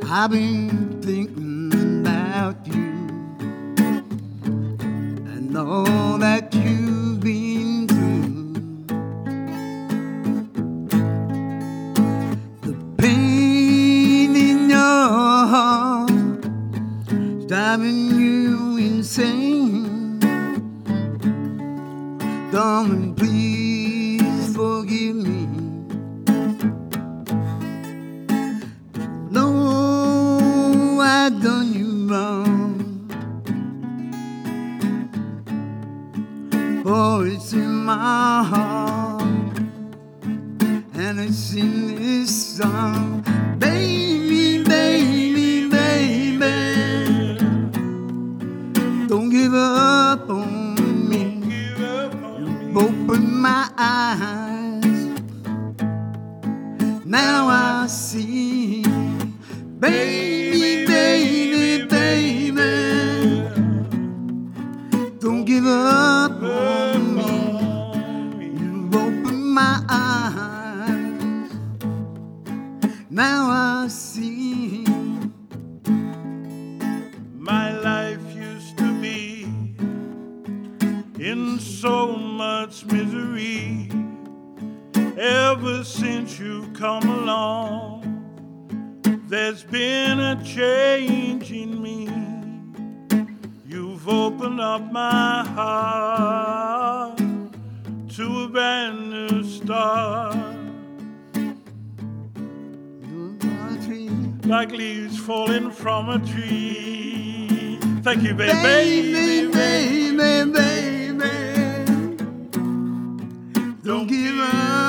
I've been thinking about you and all that you've been through. The pain in your heart is driving you insane. Darling, please forgive me. No, I've done you wrong. Oh, it's in my heart, and it's in this song. Baby, baby, baby, don't give up on me. You've opened my eyes, now I see. Baby, baby, baby, don't give up on me. You've opened my eyes, now I see. My life used to be in so much misery. Ever since you've come along, there's been a change in me. You've opened up my heart to a brand new start. Like leaves falling from a tree. Thank you, baby. Baby, baby, baby, don't give up.